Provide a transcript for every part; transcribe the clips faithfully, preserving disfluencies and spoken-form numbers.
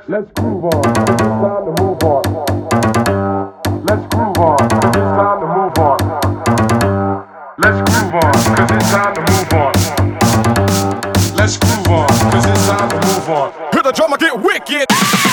Let's groove on, 'cause it's time to move on. Let's groove on, 'cause it's time to move on. Let's groove on, 'cause it's time to move on. Let's groove on, 'cause it's time to move on. Hear the drummer get wicked.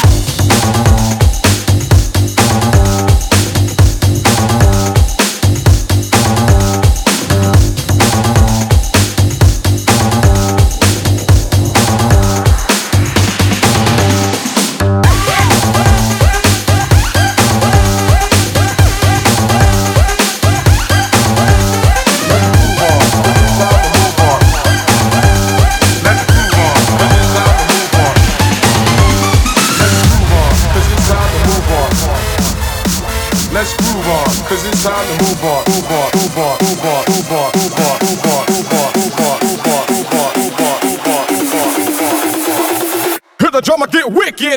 Let's groove on, 'cause it's time to move on. Move on, move on, move on, move on, move on, move on, move on, move on, move on, move on, move on, move on, move on, move on. Hear the drummer get wicked.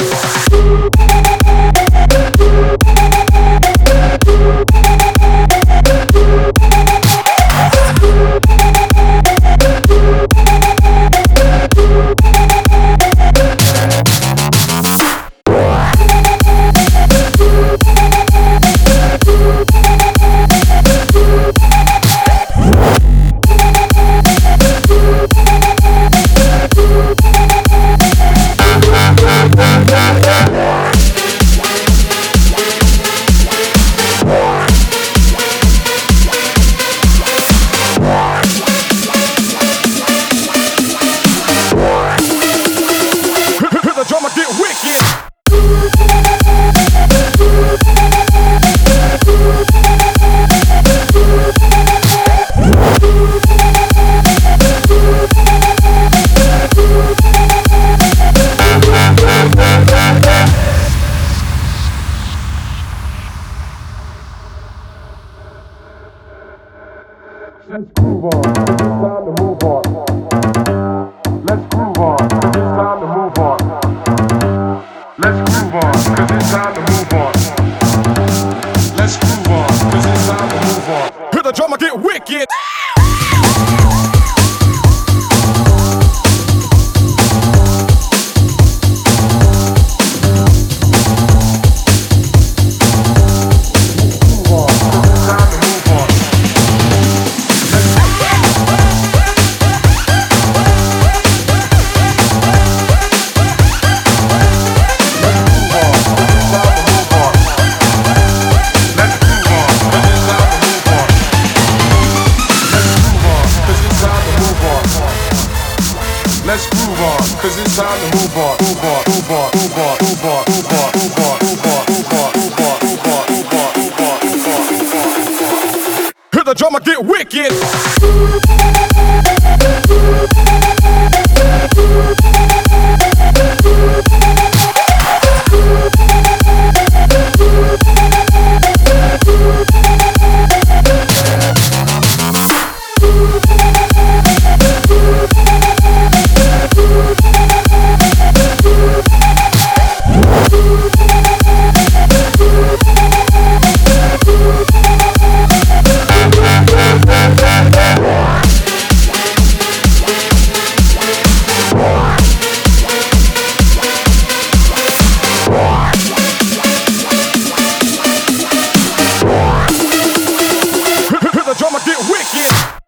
Let's groove on, 'cause it's time to move on. Let's groove on, 'cause it's time to move on. Let's groove on, 'cause it's time to move on. Let's groove on, 'cause it's time to move on. Hear the drummer get wicked. Let's groove on, 'cause it's time to move on. Move on, move on, move on, move on, move on, move on, move on, move on, move on, move on, move on, move on, move on, move on. Hear the drummer get wicked. Hear the drummer get wicked.